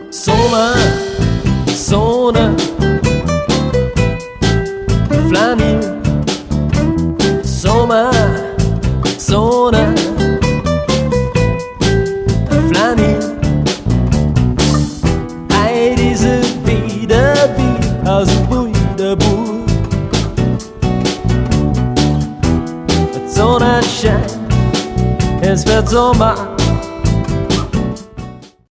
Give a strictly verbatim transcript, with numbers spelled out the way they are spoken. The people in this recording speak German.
Sommer, Sonne, Flammi, Sommer, Sonne, Flammi. Heid is het wieder wie aus dem Brüderbuch. Die Sonne scheint, es wird Sommer.